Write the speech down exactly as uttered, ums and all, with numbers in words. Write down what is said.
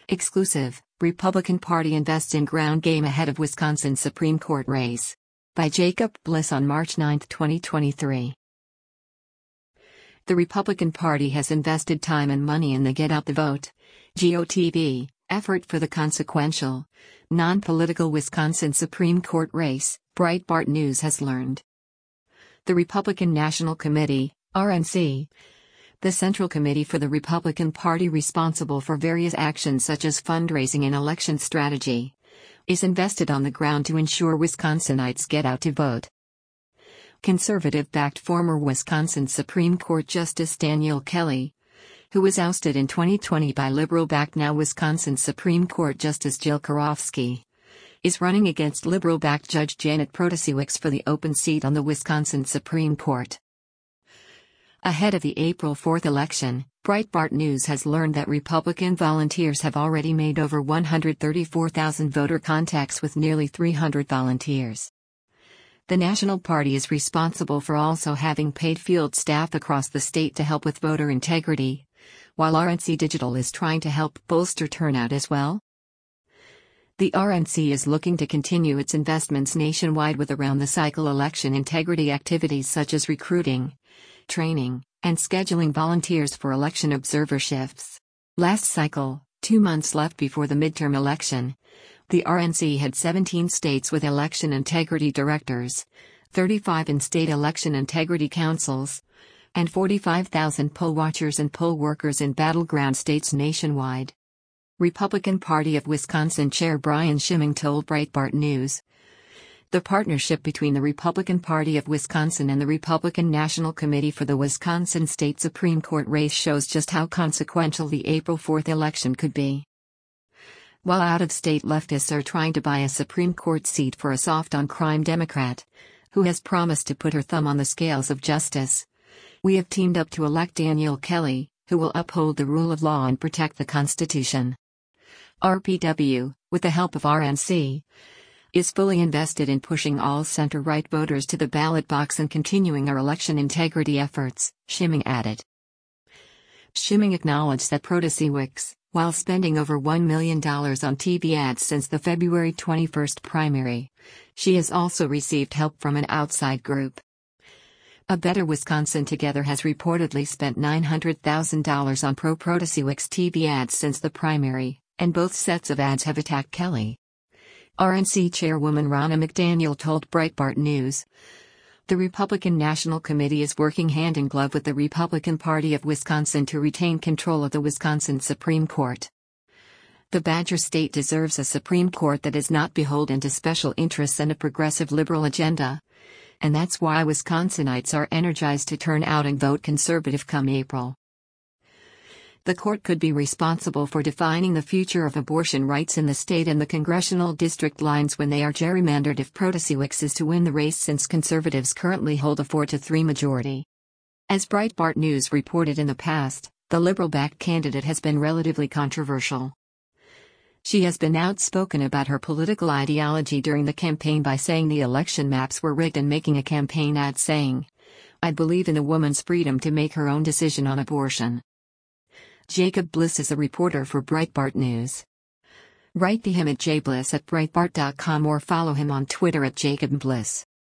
Exclusive, Republican Party invests in ground game ahead of Wisconsin Supreme Court race. By Jacob Bliss on March ninth, twenty twenty-three. The Republican Party has invested time and money in the Get Out the Vote (G O T V) effort for the consequential, non-political Wisconsin Supreme Court race, Breitbart News has learned. The Republican National Committee, R N C, the Central Committee for the Republican Party responsible for various actions such as fundraising and election strategy, is invested on the ground to ensure Wisconsinites get out to vote. Conservative-backed former Wisconsin Supreme Court Justice Danielle Kelly, who was ousted in twenty twenty by liberal-backed now Wisconsin Supreme Court Justice Jill Karofsky, is running against liberal-backed Judge Janet Protasiewicz for the open seat on the Wisconsin Supreme Court. Ahead of the April fourth election, Breitbart News has learned that Republican volunteers have already made over one hundred thirty-four thousand voter contacts with nearly three hundred volunteers. The National Party is responsible for also having paid field staff across the state to help with voter integrity, while R N C Digital is trying to help bolster turnout as well. The R N C is looking to continue its investments nationwide with around-the-cycle election integrity activities such as recruiting, training, and scheduling volunteers for election observer shifts. Last cycle, two months left before the midterm election, the R N C had seventeen states with election integrity directors, thirty-five in state election integrity councils, and forty-five thousand poll watchers and poll workers in battleground states nationwide. Republican Party of Wisconsin Chair Brian Schimming told Breitbart News, "The partnership between the Republican Party of Wisconsin and the Republican National Committee for the Wisconsin State Supreme Court race shows just how consequential the April fourth election could be. While out-of-state leftists are trying to buy a Supreme Court seat for a soft-on-crime Democrat, who has promised to put her thumb on the scales of justice, we have teamed up to elect Danielle Kelly, who will uphold the rule of law and protect the Constitution. R P W, with the help of R N C, is fully invested in pushing all center-right voters to the ballot box and continuing our election integrity efforts," Schimming added. Schimming acknowledged that Protasiewicz, while spending over one million dollars on T V ads since the February twenty-first primary, she has also received help from an outside group. A Better Wisconsin Together has reportedly spent nine hundred thousand dollars on pro-Protasiewicz T V ads since the primary, and both sets of ads have attacked Kelly. R N C Chairwoman Ronna McDaniel told Breitbart News, "The Republican National Committee is working hand-in-glove with the Republican Party of Wisconsin to retain control of the Wisconsin Supreme Court. The Badger State deserves a Supreme Court that is not beholden to special interests and a progressive liberal agenda, and that's why Wisconsinites are energized to turn out and vote conservative come April. The court could be responsible for defining the future of abortion rights in the state and the congressional district lines when they are gerrymandered if Protasiewicz is to win the race, since conservatives currently hold a four to three majority." As Breitbart News reported in the past, the liberal-backed candidate has been relatively controversial. She has been outspoken about her political ideology during the campaign by saying the election maps were rigged and making a campaign ad saying, "I believe in a woman's freedom to make her own decision on abortion." Jacob Bliss is a reporter for Breitbart News. Write to him at jbliss at breitbart dot com or follow him on Twitter at Jacob Bliss.